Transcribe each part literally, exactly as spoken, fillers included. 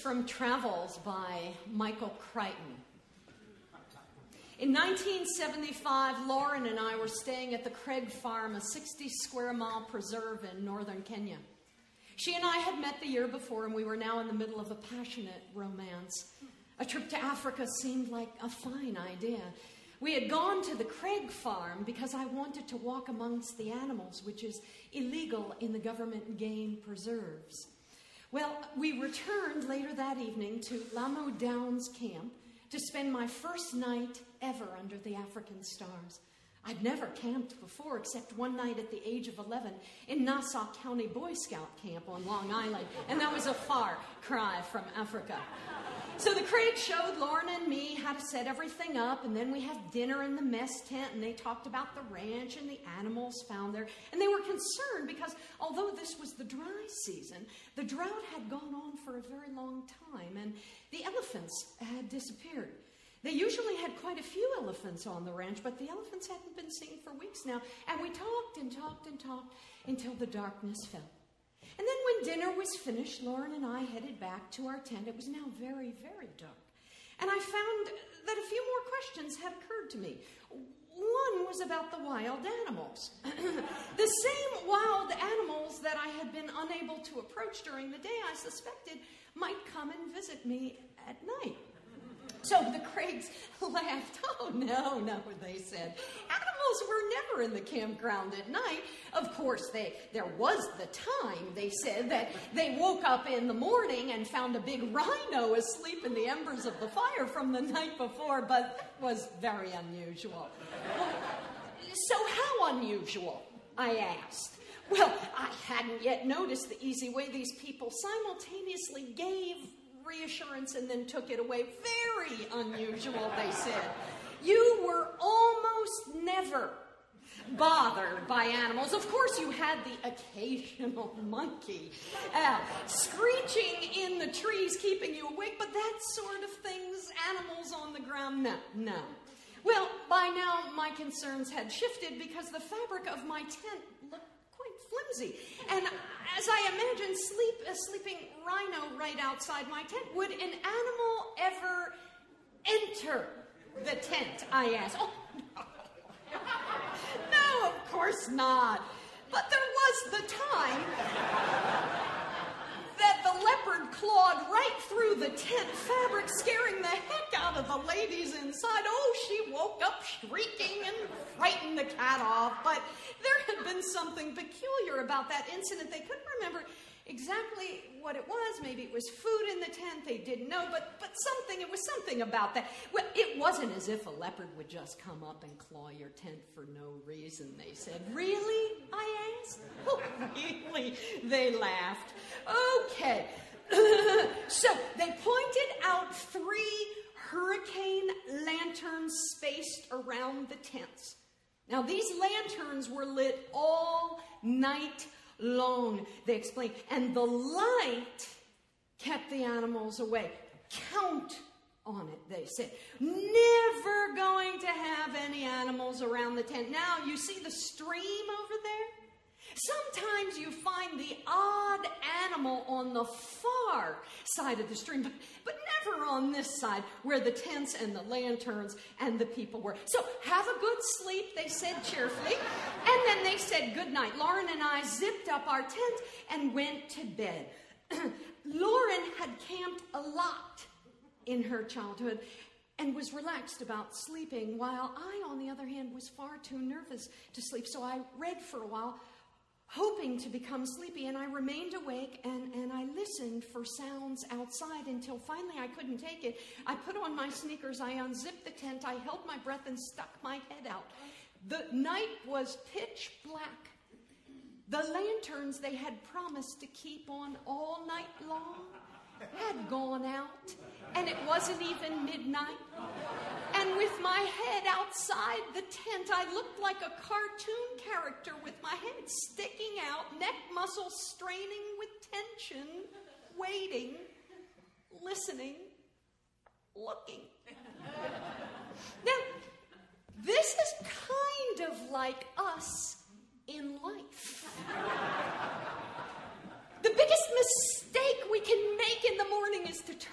from Travels by Michael Crichton. In nineteen seventy-five, Lauren and I were staying at the Craig Farm, a sixty square mile preserve in northern Kenya. She and I had met the year before, and we were now in the middle of a passionate romance. A trip to Africa seemed like a fine idea. We had gone to the Craig Farm because I wanted to walk amongst the animals, which is illegal in the government game preserves. Well, we returned later that evening to Lamu Downs Camp to spend my first night ever under the African stars. I'd never camped before, except one night at the age of eleven in Nassau County Boy Scout Camp on Long Island, and that was a far cry from Africa. So the Craig showed Lauren and me how to set everything up, and then we had dinner in the mess tent, and they talked about the ranch and the animals found there. And they were concerned because although this was the dry season, the drought had gone on for a very long time, and the elephants had disappeared. They usually had quite a few elephants on the ranch, but the elephants hadn't been seen for weeks now. And we talked and talked and talked until the darkness fell. And then when dinner was finished, Lauren and I headed back to our tent. It was now very, very dark. And I found that a few more questions had occurred to me. One was about the wild animals. The same wild animals that I had been unable to approach during the day, I suspected might come and visit me at night. So the Craigs laughed. Oh, no, no, they said. Animals were never in the campground at night. Of course, they, there was the time, they said, that they woke up in the morning and found a big rhino asleep in the embers of the fire from the night before, but that was very unusual. Well, so how unusual, I asked. Well, I hadn't yet noticed the easy way these people simultaneously gave reassurance and then took it away. Very unusual, they said. You were almost never bothered by animals. Of course, you had the occasional monkey uh, screeching in the trees, keeping you awake, but that sort of things, animals on the ground, no, no. Well, by now, my concerns had shifted because the fabric of my tent looked quite flimsy. And as I imagined sleep, a sleeping rhino right outside my tent, would an animal ever enter the tent, I asked. Oh, no. No, of course not. But there was the time that the leopard clawed right through the tent fabric, scaring the heck out of the ladies inside. Oh, she woke up shrieking and frightened the cat off. But there had been something peculiar about that incident. They couldn't remember exactly what it was. Maybe it was food in the tent. They didn't know, but, but something, it was something about that. Well, it wasn't as if a leopard would just come up and claw your tent for no reason, they said. Really? I asked. Oh, really? They laughed. Okay. So they pointed out three hurricane lanterns spaced around the tents. Now, these lanterns were lit all night long, they explained, and the light kept the animals away. Count on it, they said. Never going to have any animals around the tent. Now, you see the stream over there? Sometimes you find the odd animal on the far side of the stream, but, but never on this side where the tents and the lanterns and the people were. So have a good sleep, they said cheerfully. And then they said good night. Lauren and I zipped up our tent and went to bed. Lauren had camped a lot in her childhood and was relaxed about sleeping, while I, on the other hand, was far too nervous to sleep. So I read for a while, hoping to become sleepy, and I remained awake, and, and I listened for sounds outside until finally I couldn't take it. I put on my sneakers, I unzipped the tent, I held my breath and stuck my head out. The night was pitch black. The lanterns they had promised to keep on all night long had gone out, and it wasn't even midnight. And with my head outside the tent, I looked like a cartoon character with my head sticking out, neck muscles straining with tension, waiting, listening, looking. Now, this is kind of like us in life. The biggest mistake we can make in the morning is to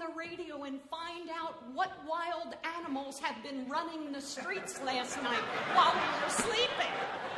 the radio and find out what wild animals have been running the streets last night while we were sleeping.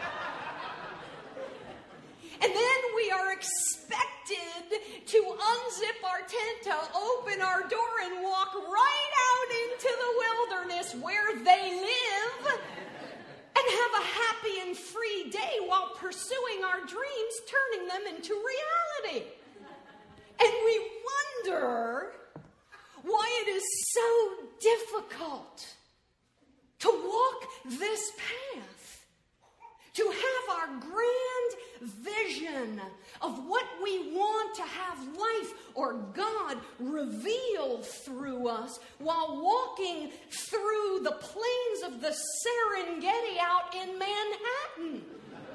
And then we are expected to unzip our tent, to open our door and walk right out into the wilderness where they live and have a happy and free day while pursuing our dreams, turning them into reality. And we wonder why it is so difficult to walk this path, to have our grand vision of what we want to have life or God reveal through us while walking through the plains of the Serengeti out in Manhattan.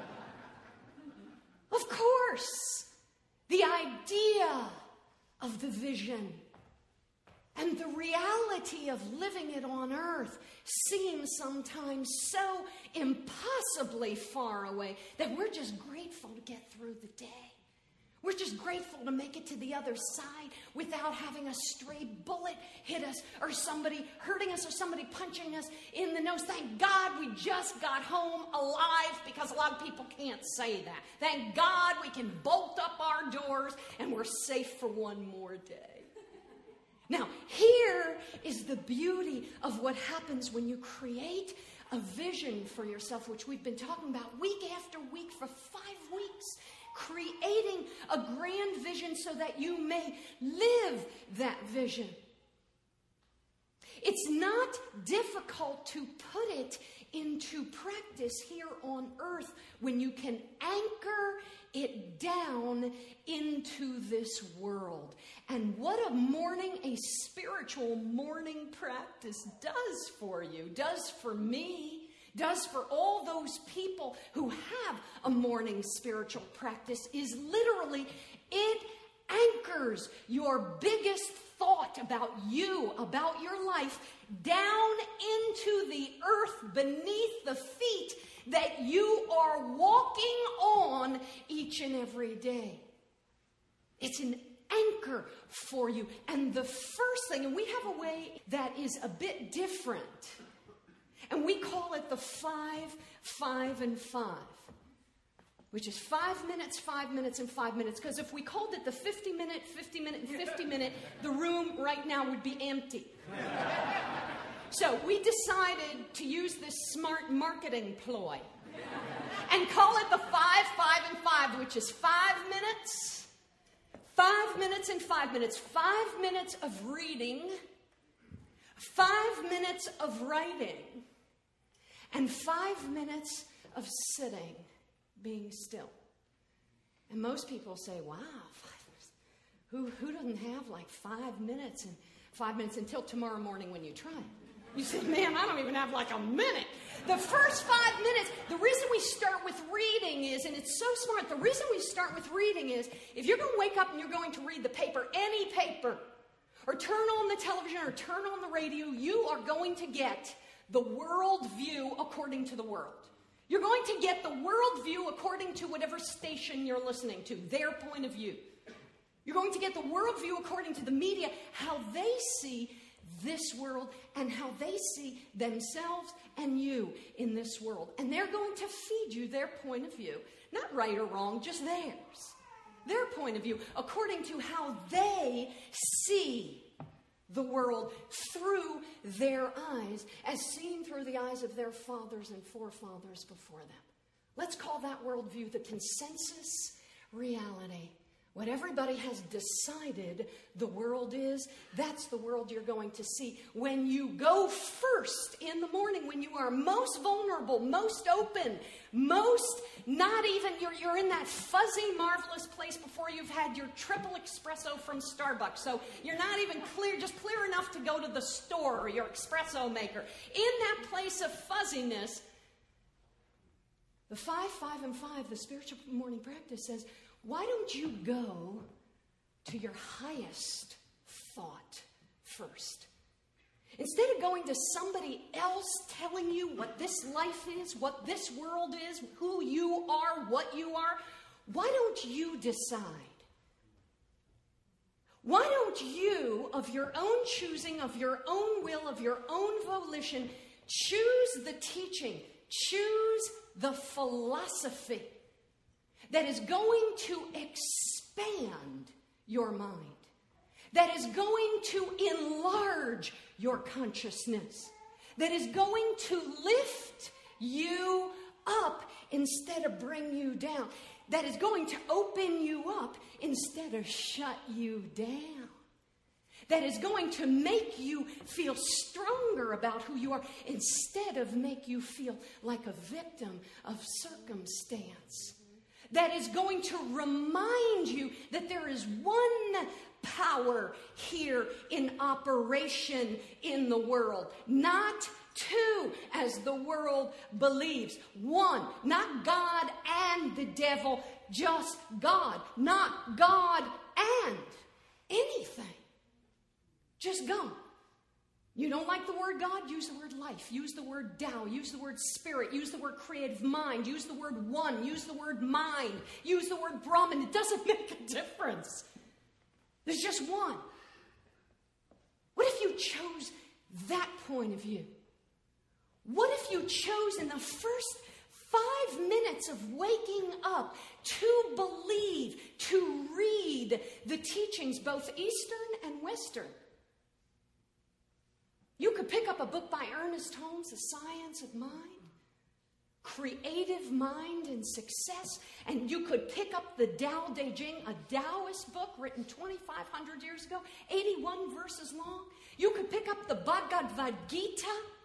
Of course, the idea of the vision and the reality of living it on earth seems sometimes so impossibly far away that we're just grateful to get through the day. We're just grateful to make it to the other side without having a stray bullet hit us or somebody hurting us or somebody punching us in the nose. Thank God we just got home alive, because a lot of people can't say that. Thank God we can bolt up our doors and we're safe for one more day. Now, here is the beauty of what happens when you create a vision for yourself, which we've been talking about week after week for five weeks. Creating a grand vision so that you may live that vision. It's not difficult to put it into practice here on earth when you can anchor it down into this world. And what a morning, a spiritual morning practice does for you, does for me, does for all those people who have a morning spiritual practice, is literally it anchors your biggest thought about you, about your life, down into the earth beneath the feet that you are walking on each and every day. It's an anchor for you. And the first thing, and we have a way that is a bit different, and we call it the five, five, and five, which is five minutes, five minutes, and five minutes. Because if we called it the fifty-minute, fifty-minute, and fifty-minute, the room right now would be empty. So we decided to use this smart marketing ploy and call it the five, five, and five, which is five minutes, five minutes, and five minutes. Five minutes of reading, five minutes of writing, and five minutes of sitting, being still. And most people say, wow, five minutes. Who, who doesn't have like five minutes and five minutes until tomorrow morning when you try it? You say, man, I don't even have like a minute. The first five minutes, the reason we start with reading is, and it's so smart, the reason we start with reading is, if you're going to wake up and you're going to read the paper, any paper, or turn on the television or turn on the radio, you are going to get the world view according to the world. You're going to get the world view according to whatever station you're listening to, their point of view. You're going to get the world view according to the media, how they see this world and how they see themselves and you in this world. And they're going to feed you their point of view, not right or wrong, just theirs. Their point of view according to how they see the world through their eyes, as seen through the eyes of their fathers and forefathers before them. Let's call that worldview the consensus reality. What everybody has decided the world is, that's the world you're going to see. When you go first in the morning, when you are most vulnerable, most open, most not even, you're, you're in that fuzzy, marvelous place before you've had your triple espresso from Starbucks. So you're not even clear, just clear enough to go to the store or your espresso maker. In that place of fuzziness, the five, five, and five, the spiritual morning practice says, why don't you go to your highest thought first? Instead of going to somebody else telling you what this life is, what this world is, who you are, what you are, why don't you decide? Why don't you, of your own choosing, of your own will, of your own volition, choose the teaching, choose the philosophy that is going to expand your mind, that is going to enlarge your consciousness, that is going to lift you up instead of bring you down, that is going to open you up instead of shut you down, that is going to make you feel stronger about who you are instead of make you feel like a victim of circumstance, that is going to remind you that there is one power here in operation in the world, not two, as the world believes. One, not God and the devil, just God. Not God and anything. Just God. You don't like the word God? Use the word life. Use the word Tao. Use the word spirit. Use the word creative mind. Use the word one. Use the word mind. Use the word Brahman. It doesn't make a difference. There's just one. What if you chose that point of view? What if you chose in the first five minutes of waking up to believe, to read the teachings, both Eastern and Western? You could pick up a book by Ernest Holmes, The Science of Mind, Creative Mind and Success, and you could pick up the Tao Te Ching, a Taoist book written twenty-five hundred years ago, eighty-one verses long. You could pick up the Bhagavad Gita,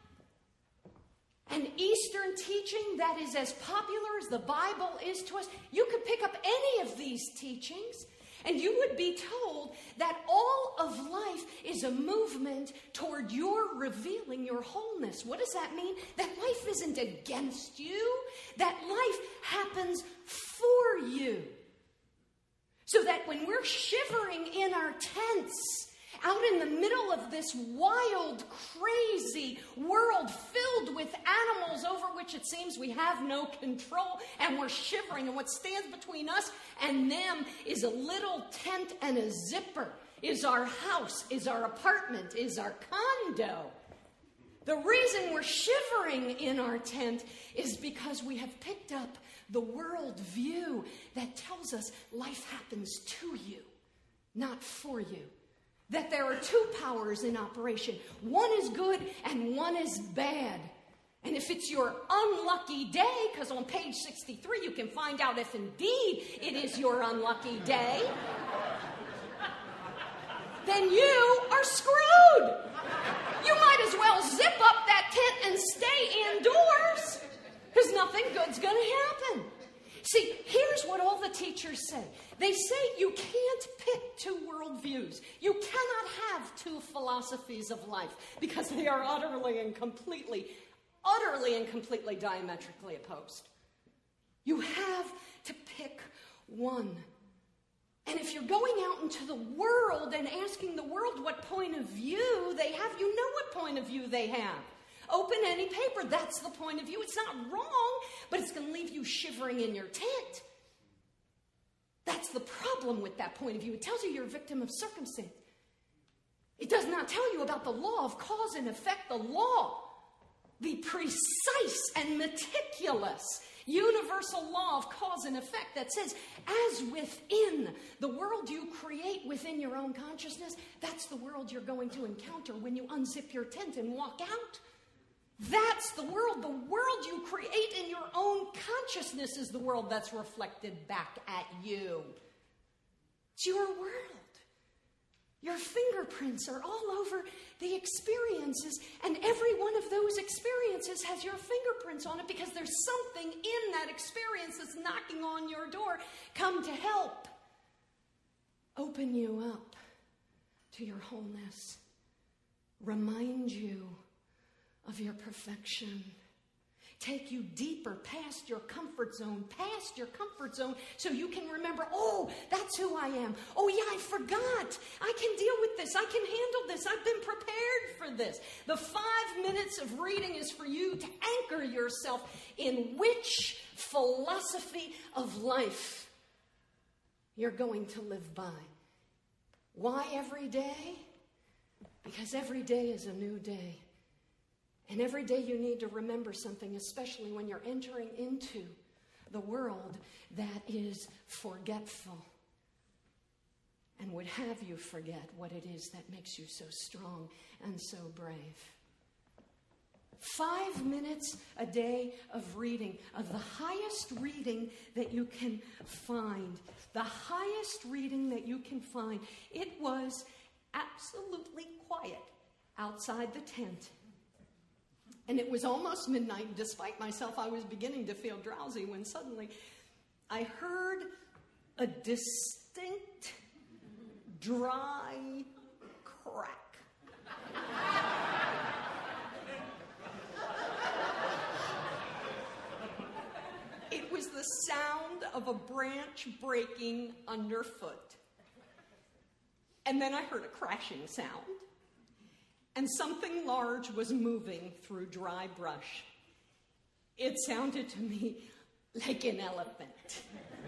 an Eastern teaching that is as popular as the Bible is to us. You could pick up any of these teachings, and you would be told that all of life is a movement toward your revealing your wholeness. What does that mean? That life isn't against you. That life happens for you. So that when we're shivering in our tents, out in the middle of this wild, crazy world filled with animals over which it seems we have no control, and we're shivering, and what stands between us and them is a little tent and a zipper, is our house, is our apartment, is our condo. The reason we're shivering in our tent is because we have picked up the world view that tells us life happens to you, not for you. That there are two powers in operation. One is good and one is bad. And if it's your unlucky day, because on page sixty-three you can find out if indeed it is your unlucky day, then you are screwed. You might as well zip up that tent and stay indoors, because nothing good's going to happen. See, here's what all the teachers say. They say you can't pick two worldviews. You cannot have two philosophies of life because they are utterly and completely, utterly and completely diametrically opposed. You have to pick one. And if you're going out into the world and asking the world what point of view they have, you know what point of view they have. Open any paper, that's the point of view. It's not wrong, but it's going to leave you shivering in your tent. That's the problem with that point of view. It tells you you're a victim of circumstance. It does not tell you about the law of cause and effect, the law, the precise and meticulous universal law of cause and effect that says, as within the world you create within your own consciousness, that's the world you're going to encounter when you unzip your tent and walk out. That's the world. The world you create in your own consciousness is the world that's reflected back at you. It's your world. Your fingerprints are all over the experiences, and every one of those experiences has your fingerprints on it because there's something in that experience that's knocking on your door. Come to help. Open you up to your wholeness. Remind you of your perfection. Take you deeper past your comfort zone, past your comfort zone, so you can remember, oh, that's who I am. Oh, yeah, I forgot. I can deal with this. I can handle this. I've been prepared for this. The five minutes of reading is for you to anchor yourself in which philosophy of life you're going to live by. Why every day? Because every day is a new day. And every day you need to remember something, especially when you're entering into the world that is forgetful and would have you forget what it is that makes you so strong and so brave. Five minutes a day of reading, of the highest reading that you can find. The highest reading that you can find. It was absolutely quiet outside the tent. And it was almost midnight. Despite myself, I was beginning to feel drowsy when suddenly I heard a distinct, dry crack. It was the sound of a branch breaking underfoot. And then I heard a crashing sound. And something large was moving through dry brush. It sounded to me like an elephant.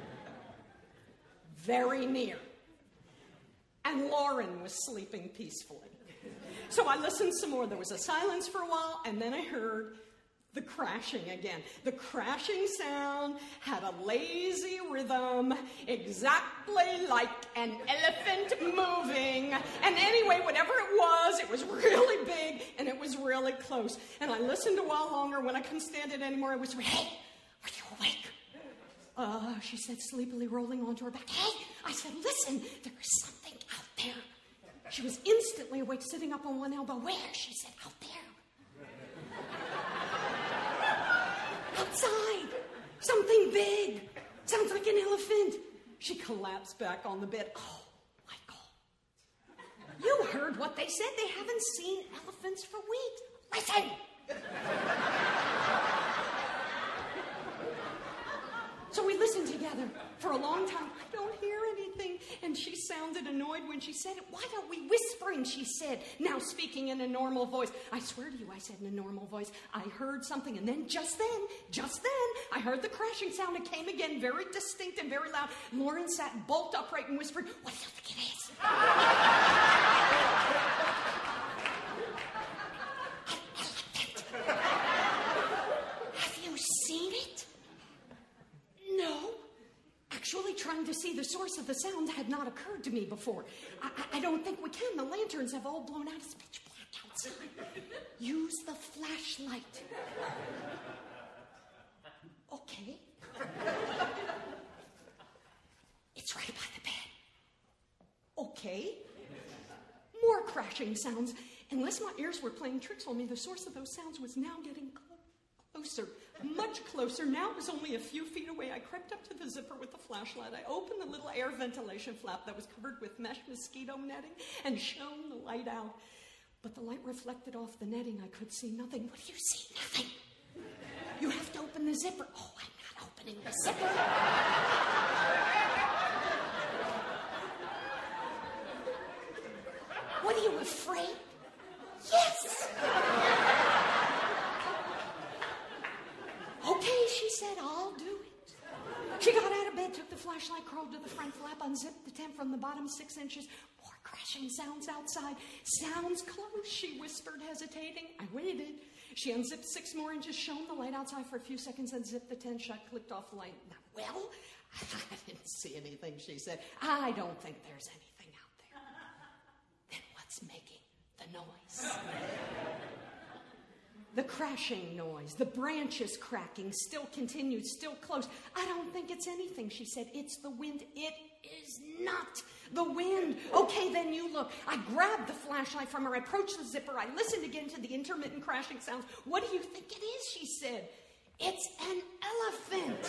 Very near. And Lauren was sleeping peacefully. So I listened some more. There was a silence for a while, and then I heard the crashing again. The crashing sound had a lazy rhythm, exactly like an elephant moving. And anyway, whatever it was, it was really big and it was really close. And I listened a while longer. When I couldn't stand it anymore, I whispered, "Hey, are you awake?" Uh, she said, sleepily rolling onto her back. "Hey," I said, "listen, there is something out there." She was instantly awake, sitting up on one elbow. "Where?" She said, "Out there." "Outside. Something big. Sounds like an elephant." She collapsed back on the bed. "Oh, Michael, you heard what they said. They haven't seen elephants for weeks. Listen." So we listened together for a long time. "I don't hear anything." And she sounded annoyed when she said it. "Why don't we whispering?" she said, now speaking in a normal voice. "I swear to you," I said in a normal voice, "I heard something." And then just then, just then, I heard the crashing sound. It came again, very distinct and very loud. Lauren sat bolt upright and whispered, "What do you think it is?" "An elephant." "Have you seen it?" "No. Actually, trying to see the source of the sound had not occurred to me before. I, I, I don't think we can. The lanterns have all blown out. It's pitch black outside. Use the flashlight." "Okay." "It's right by the bed." "Okay." More crashing sounds. Unless my ears were playing tricks on me, the source of those sounds was now getting close. Closer, much closer. Now it was only a few feet away. I crept up to the zipper with the flashlight. I opened the little air ventilation flap that was covered with mesh mosquito netting and shone the light out. But the light reflected off the netting. I could see nothing. "What do you see?" "Nothing." "You have to open the zipper." "Oh, I'm not opening the zipper." "What, are you afraid?" "Yes." "Okay," she said, "I'll do it." She got out of bed, took the flashlight, crawled to the front flap, unzipped the tent from the bottom six inches. More crashing sounds outside. "Sounds close," she whispered, hesitating. I waited. She unzipped six more inches, shone the light outside for a few seconds, unzipped the tent shut, clicked off the light. "Well, I didn't see anything," she said. "I don't think there's anything out there." "Then what's making the noise?" The crashing noise, the branches cracking, still continued, still close. "I don't think it's anything," she said. "It's the wind." "It is not the wind." "Okay, then you look." I grabbed the flashlight from her. I approached the zipper. I listened again to the intermittent crashing sounds. "What do you think it is?" she said. "It's an elephant."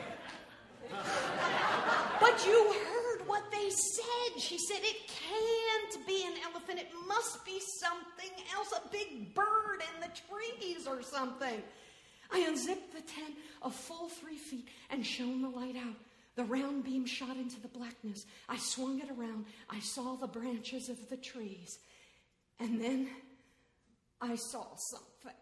"But you heard what they said." She said, "It can't be an elephant. It must be something else, a big bird in the trees or something." I unzipped the tent a full three feet and shone the light out. The round beam shot into the blackness. I swung it around. I saw the branches of the trees. And then I saw something.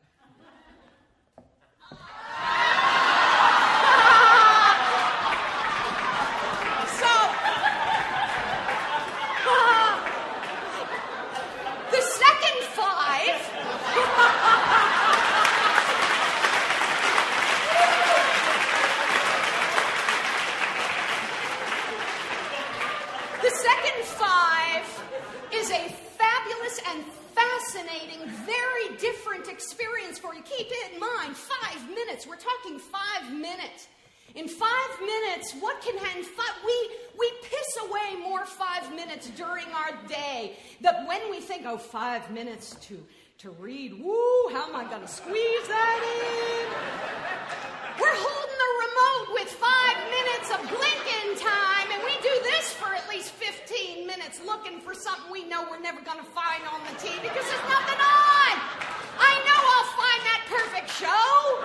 We're talking five minutes. In five minutes, what can happen? We, we piss away more five minutes during our day. That when we think, oh, five minutes to, to read, woo, how am I going to squeeze that in? We're holding the remote with five minutes of blinking time, and we do this for at least fifteen minutes looking for something we know we're never going to find on the T V because there's nothing on. I know I'll find that perfect show.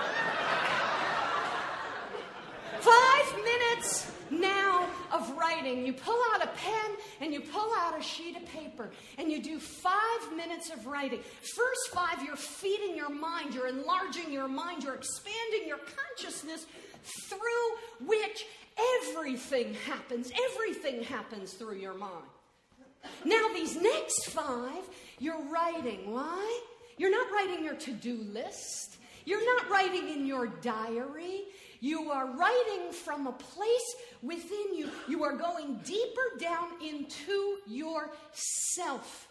Five minutes now of writing. You pull out a pen and you pull out a sheet of paper and you do five minutes of writing. First five, you're feeding your mind, you're enlarging your mind, you're expanding your consciousness through which everything happens. Everything happens through your mind. Now these next five, you're writing. Why? You're not writing your to-do list. You're not writing in your diary. You are writing from a place within you. You are going deeper down into yourself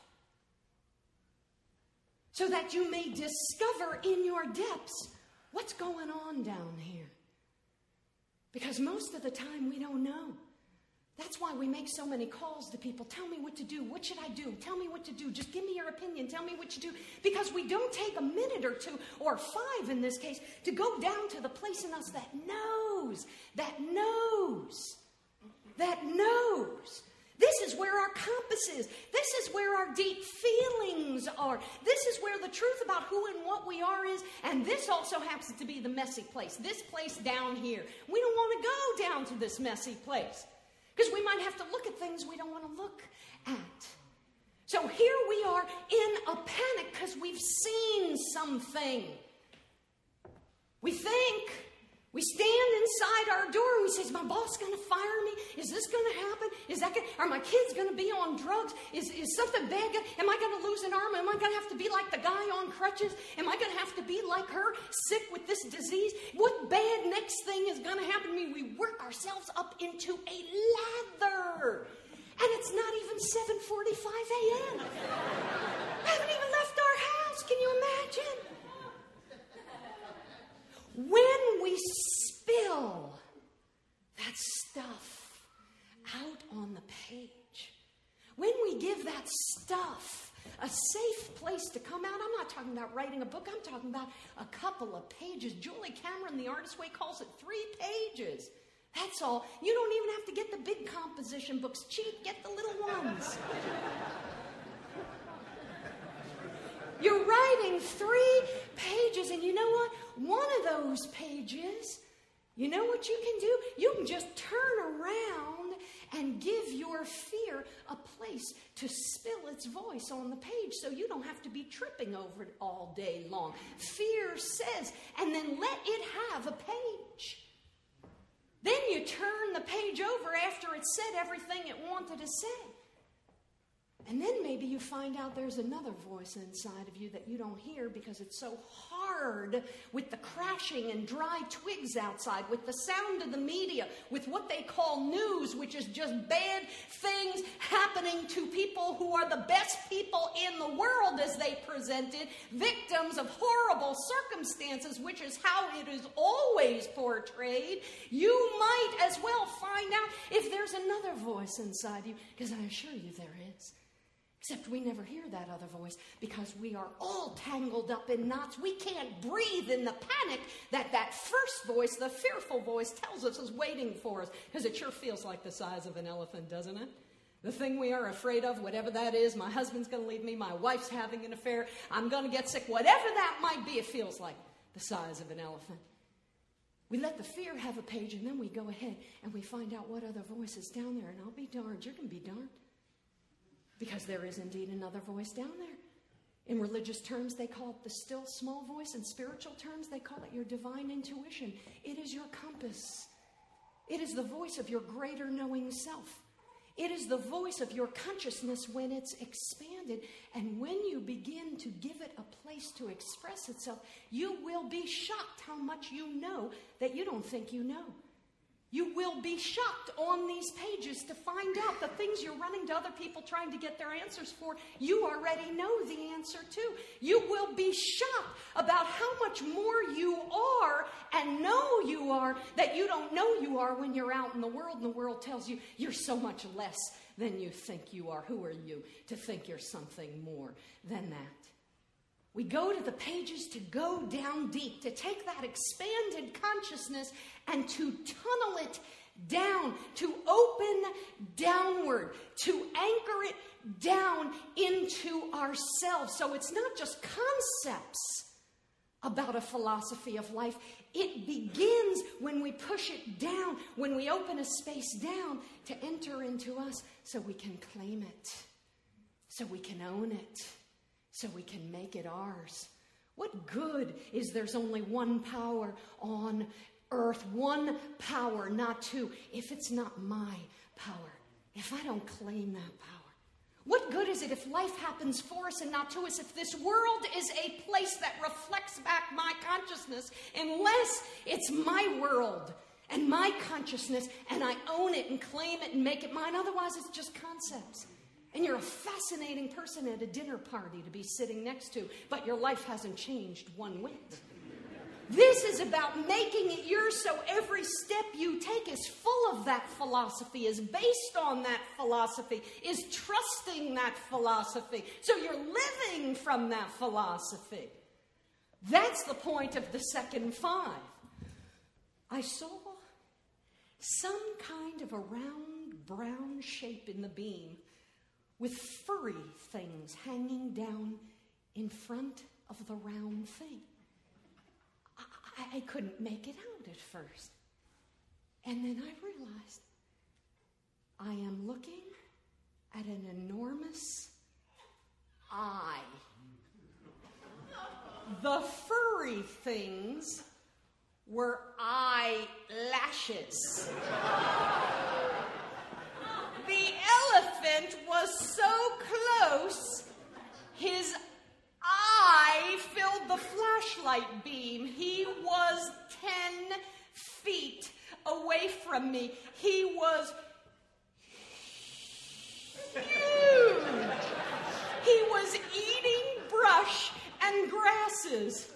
so that you may discover in your depths what's going on down here. Because most of the time we don't know. That's why we make so many calls to people. Tell me what to do. What should I do? Tell me what to do. Just give me your opinion. Tell me what to do. Because we don't take a minute or two, or five in this case, to go down to the place in us that knows, that knows, that knows. This is where our compass is. This is where our deep feelings are. This is where the truth about who and what we are is. And this also happens to be the messy place. This place down here. We don't want to go down to this messy place. Because we might have to look at things we don't want to look at. So here we are in a panic because we've seen something. We think, we stand inside our door and we say, is my boss going to fire me? Is this going to happen? Is that gonna, are my kids going to be on drugs? Is, is something bad going to, am I going to lose an arm? Am I going to have to be like the guy on crutches? Am I going to have to be like her, sick with this disease? What bad next thing is going to happen to me? We work ourselves up into a lather. And it's not even seven forty-five a.m. I haven't even left our house. Can you imagine? When we spill that stuff out on the page, when we give that stuff a safe place to come out, I'm not talking about writing a book, I'm talking about a couple of pages. Julie Cameron, The Artist's Way, calls it three pages. That's all. You don't even have to get the big composition books. Cheap, get the little ones. You're writing three pages, and you know what? One of those pages, you know what you can do? You can just turn around and give your fear a place to spill its voice on the page so you don't have to be tripping over it all day long. Fear says, and then let it have a page. Then you turn the page over after it said everything it wanted to say. And then maybe you find out there's another voice inside of you that you don't hear because it's so hard with the crashing and dry twigs outside, with the sound of the media, with what they call news, which is just bad things happening to people who are the best people in the world as they present it, victims of horrible circumstances, which is how it is always portrayed. You might as well find out if there's another voice inside you, because I assure you there is. Except we never hear that other voice because we are all tangled up in knots. We can't breathe in the panic that that first voice, the fearful voice, tells us is waiting for us. Because it sure feels like the size of an elephant, doesn't it? The thing we are afraid of, whatever that is, my husband's going to leave me, my wife's having an affair, I'm going to get sick, whatever that might be, it feels like the size of an elephant. We let the fear have a page, and then we go ahead and we find out what other voice is down there. And I'll be darned, you're going to be darned. Because there is indeed another voice down there. In religious terms, they call it the still small voice. In spiritual terms, they call it your divine intuition. It is your compass. It is the voice of your greater knowing self. It is the voice of your consciousness when it's expanded. And when you begin to give it a place to express itself, you will be shocked how much you know that you don't think you know. You will be shocked on these pages to find out the things you're running to other people trying to get their answers for, you already know the answer to. You will be shocked about how much more you are and know you are that you don't know you are when you're out in the world and the world tells you you're so much less than you think you are. Who are you to think you're something more than that? We go to the pages to go down deep, to take that expanded consciousness and to tunnel it down, to open downward, to anchor it down into ourselves. So it's not just concepts about a philosophy of life. It begins when we push it down, when we open a space down to enter into us so we can claim it, so we can own it, so we can make it ours. What good is there's only one power on earth, one power, not two, if it's not my power, if I don't claim that power? What good is it if life happens for us and not to us, if this world is a place that reflects back my consciousness, unless it's my world and my consciousness and I own it and claim it and make it mine? Otherwise, it's just concepts. And you're a fascinating person at a dinner party to be sitting next to, but your life hasn't changed one whit. This is about making it yours, so every step you take is full of that philosophy, is based on that philosophy, is trusting that philosophy. So you're living from that philosophy. That's the point of the second five. I saw some kind of a round brown shape in the beam with furry things hanging down in front of the round thing. I, I couldn't make it out at first. And then I realized I am looking at an enormous eye. The furry things were eyelashes. The elephant was so close, his eye filled the flashlight beam. He was ten feet away from me. He was huge. He was eating brush and grasses.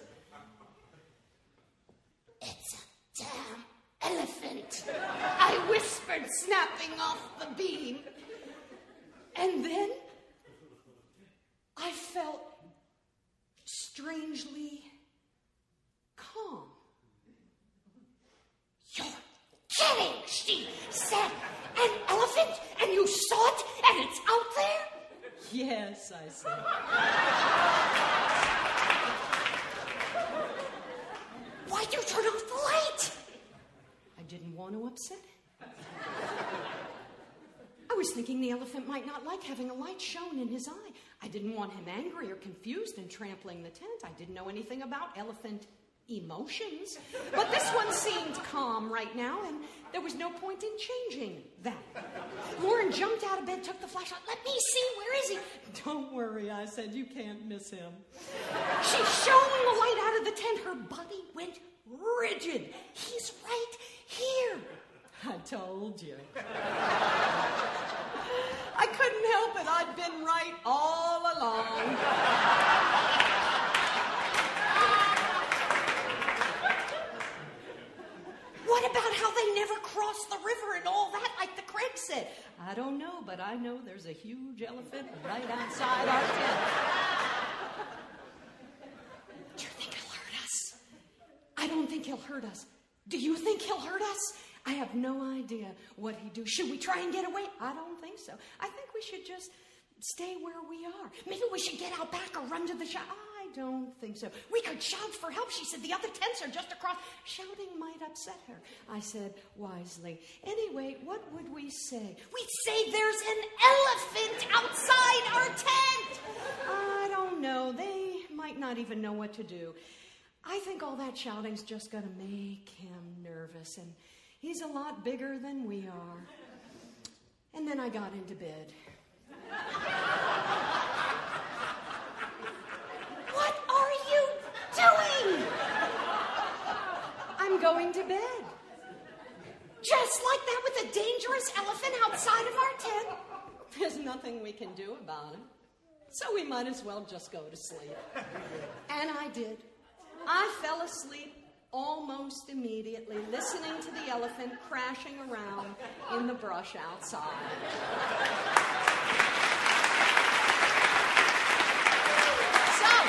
It's a damn elephant, I whispered, snapping off the beam. And then I felt strangely calm. You're kidding, she said. An elephant? And you saw it? And it's out there? Yes, I said. Why'd you turn off the light? I didn't want to upset it. I was thinking the elephant might not like having a light shone in his eye. I didn't want him angry or confused and trampling the tent. I didn't know anything about elephant emotions. But this one seemed calm right now, and there was no point in changing that. Lauren jumped out of bed, took the flashlight. Let me see, where is he? Don't worry, I said, you can't miss him. She shone the light out of the tent. Her body went rigid. He's right here. I told you. I couldn't help it. I'd been right all along. What about how they never crossed the river and all that, like the Craig said? I don't know, but I know there's a huge elephant right outside our tent. Do you think he'll hurt us? I don't think he'll hurt us. Do you think he'll hurt us? I have no idea what he'd do. Should we try and get away? I don't think so. I think we should just stay where we are. Maybe we should get out back or run to the shop. I don't think so. We could shout for help. She said the other tents are just across. Shouting might upset her. I said wisely. Anyway, what would we say? We'd say there's an elephant outside our tent. I don't know. They might not even know what to do. I think all that shouting's just going to make him nervous, and he's a lot bigger than we are. And then I got into bed. What are you doing? I'm going to bed. Just like that with a dangerous elephant outside of our tent. There's nothing we can do about it. So we might as well just go to sleep. And I did. I fell asleep almost immediately, listening to the elephant crashing around in the brush outside. So,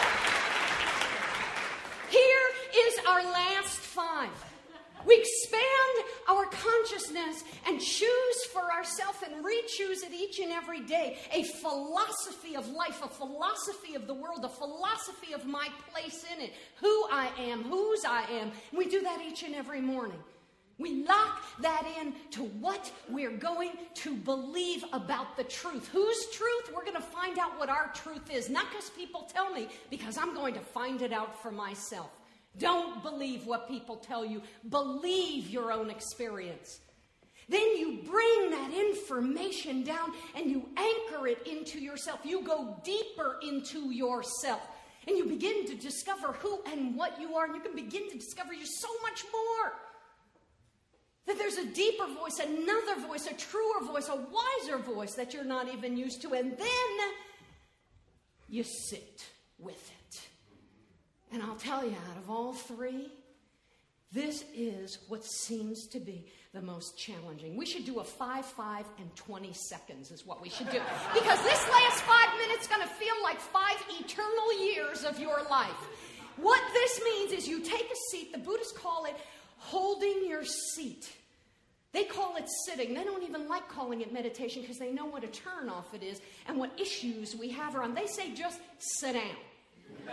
here is our last five. We expand our consciousness and choose for ourselves and re-choose it each and every day. A philosophy of life, a philosophy of the world, a philosophy of my place in it. Who I am, whose I am. We do that each and every morning. We lock that in to what we're going to believe about the truth. Whose truth? We're going to find out what our truth is. Not because people tell me, because I'm going to find it out for myself. Don't believe what people tell you. Believe your own experience. Then you bring that information down and you anchor it into yourself. You go deeper into yourself. And you begin to discover who and what you are. And you can begin to discover you're so much more. That there's a deeper voice, another voice, a truer voice, a wiser voice that you're not even used to. And then you sit with it. And I'll tell you, out of all three, this is what seems to be the most challenging. We should do a five, five, and twenty seconds is what we should do. Because this last five minutes is going to feel like five eternal years of your life. What this means is you take a seat. The Buddhists call it holding your seat. They call it sitting. They don't even like calling it meditation because they know what a turnoff it is and what issues we have around. They say just sit down.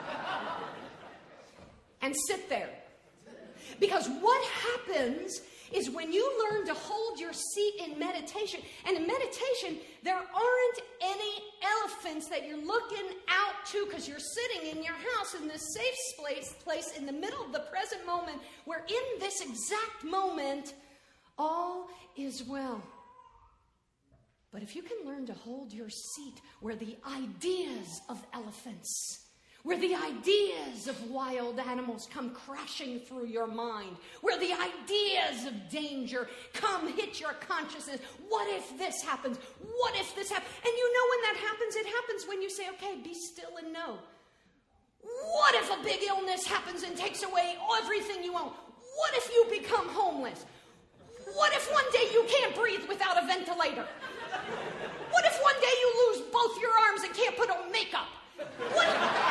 And sit there. Because what happens is when you learn to hold your seat in meditation, and in meditation, there aren't any elephants that you're looking out to because you're sitting in your house in this safe place, place in the middle of the present moment, where in this exact moment, all is well. But if you can learn to hold your seat where the ideas of elephants, where the ideas of wild animals come crashing through your mind, where the ideas of danger come hit your consciousness. What if this happens? What if this happens? And you know when that happens, it happens when you say, okay, be still and know. What if a big illness happens and takes away everything you own? What if you become homeless? What if one day you can't breathe without a ventilator? What if one day you lose both your arms and can't put on makeup? What?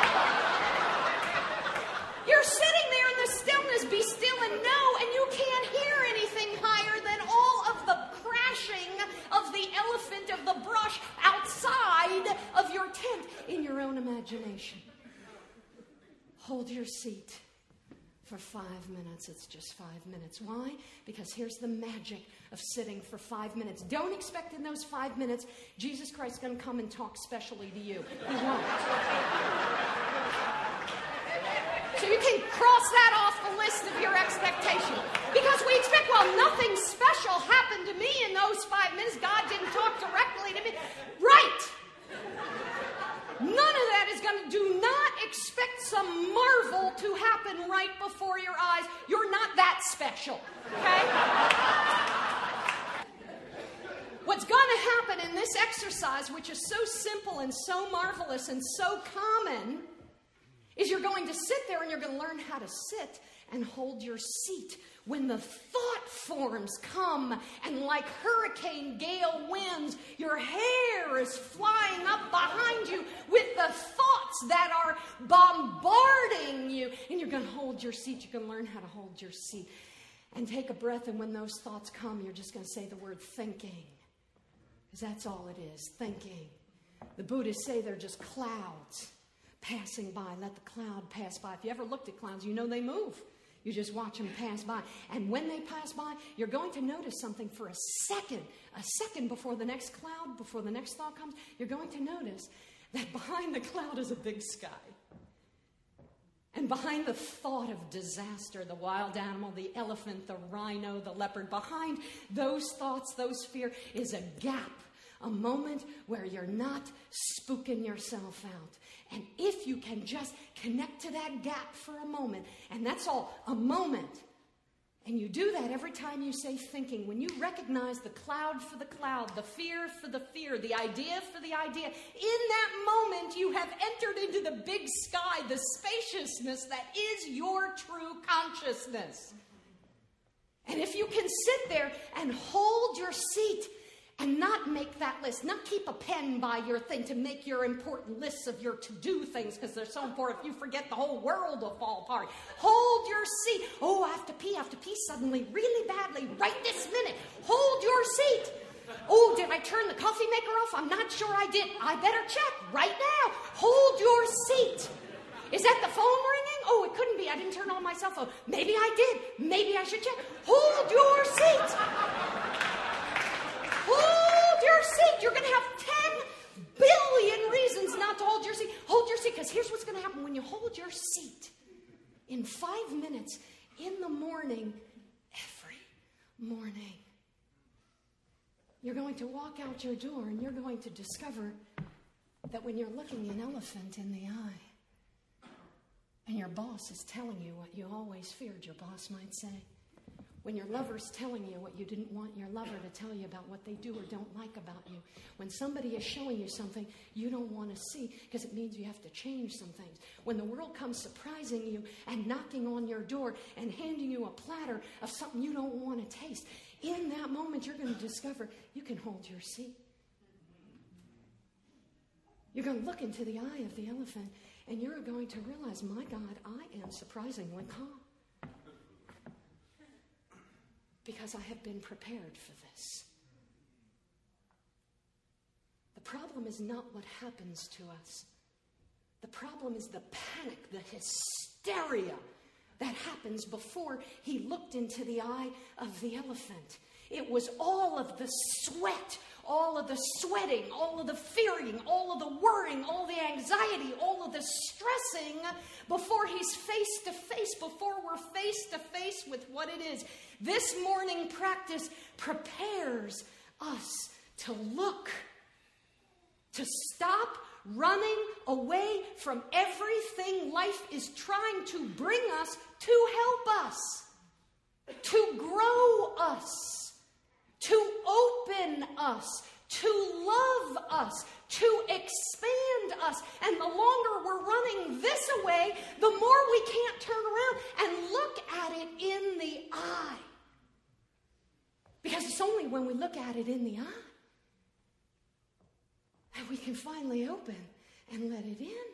You're sitting there in the stillness, be still and know, and you can't hear anything higher than all of the crashing of the elephant of the brush outside of your tent in your own imagination. Hold your seat for five minutes. It's just five minutes. Why? Because here's the magic of sitting for five minutes. Don't expect in those five minutes Jesus Christ is going to come and talk specially to you. He won't. So you can cross that off the list of your expectation. Because we expect, well, nothing special happened to me in those five minutes. God didn't talk directly to me. Right. None of that is going to, do not expect some marvel to happen right before your eyes. You're not that special, okay? What's going to happen in this exercise, which is so simple and so marvelous and so common, is you're going to sit there and you're going to learn how to sit and hold your seat when the thought forms come and like hurricane gale winds, your hair is flying up behind you with the thoughts that are bombarding you. And you're going to hold your seat. You're going to learn how to hold your seat. And take a breath, and when those thoughts come, you're just going to say the word thinking. Because that's all it is, thinking. The Buddhists say they're just clouds passing by. Let the cloud pass by. If you ever looked at clouds, you know they move. You just watch them pass by. And when they pass by, you're going to notice something for a second. A second before the next cloud, before the next thought comes, you're going to notice that behind the cloud is a big sky. And behind the thought of disaster, the wild animal, the elephant, the rhino, the leopard, behind those thoughts, those fear, is a gap. A moment where you're not spooking yourself out. And if you can just connect to that gap for a moment, and that's all, a moment, And you do that every time you say thinking. When you recognize the cloud for the cloud, the fear for the fear, the idea for the idea, in that moment you have entered into the big sky, the spaciousness that is your true consciousness. And if you can sit there and hold your seat and not make that list, not keep a pen by your thing to make your important lists of your to-do things because they're so important. If you forget, the whole world will fall apart. Hold your seat. Oh, I have to pee. I have to pee suddenly really badly right this minute. Hold your seat. Oh, did I turn the coffee maker off? I'm not sure I did. I better check right now. Hold your seat. Is that the phone ringing? Oh, it couldn't be. I didn't turn on my cell phone. Maybe I did. Maybe I should check. Hold your seat. Hold your seat. You're going to have ten billion reasons not to hold your seat. Hold your seat, because here's what's going to happen when you hold your seat. In five minutes, in the morning, every morning, you're going to walk out your door and you're going to discover that when you're looking an elephant in the eye, and your boss is telling you what you always feared your boss might say, when your lover's telling you what you didn't want your lover to tell you about what they do or don't like about you, when somebody is showing you something you don't want to see because it means you have to change some things, when the world comes surprising you and knocking on your door and handing you a platter of something you don't want to taste, in that moment you're going to discover you can hold your seat. You're going to look into the eye of the elephant and you're going to realize, my God, I am surprisingly calm. Because I have been prepared for this. The problem is not what happens to us. The problem is the panic, the hysteria that happens before he looked into the eye of the elephant. It was all of the sweat, all of the sweating, all of the fearing, all of the worrying, all the anxiety, all of the stressing before he's face to face, before we're face to face with what it is. This morning practice prepares us to look, to stop running away from everything life is trying to bring us to help us, to grow us, to open us, to love us, to expand us. And the longer we're running this away, the more we can't turn around and look at it in the eye. Because it's only when we look at it in the eye that we can finally open and let it in.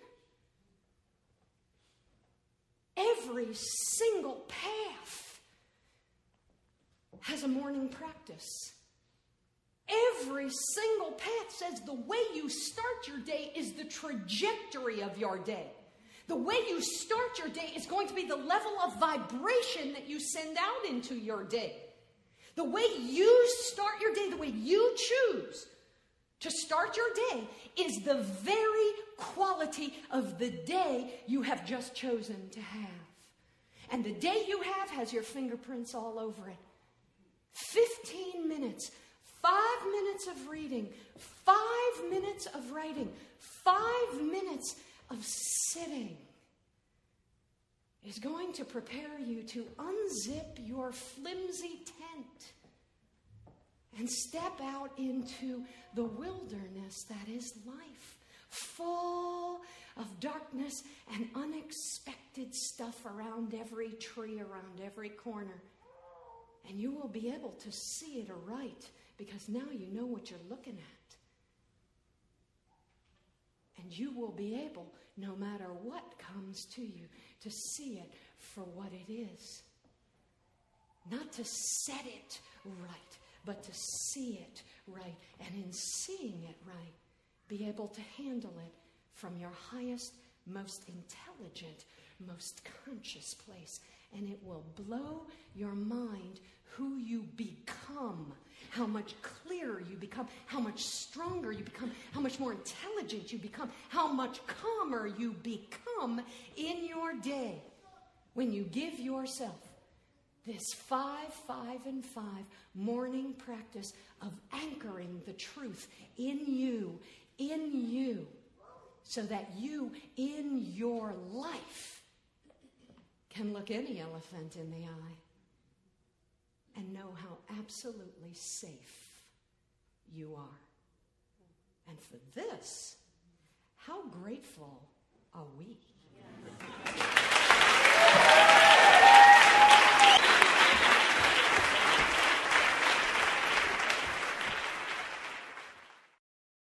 Every single path has a morning practice. Every single path says the way you start your day is the trajectory of your day. The way you start your day is going to be the level of vibration that you send out into your day. The way you start your day, the way you choose to start your day is the very quality of the day you have just chosen to have. And the day you have has your fingerprints all over it. fifteen minutes, five minutes of reading, five minutes of writing, five minutes of sitting is going to prepare you to unzip your flimsy tent and step out into the wilderness that is life, full of darkness and unexpected stuff around every tree, around every corner. And you will be able to see it aright because now you know what you're looking at. And you will be able, no matter what comes to you, to see it for what it is. Not to set it right, but to see it right. And in seeing it right, be able to handle it from your highest, most intelligent, most conscious place. And it will blow your mind who you become, how much clearer you become, how much stronger you become, how much more intelligent you become, how much calmer you become in your day when you give yourself this five, five, and five morning practice of anchoring the truth in you, in you, so that you, in your life, can look any elephant in the eye and know how absolutely safe you are. And for this, how grateful are we? Yes.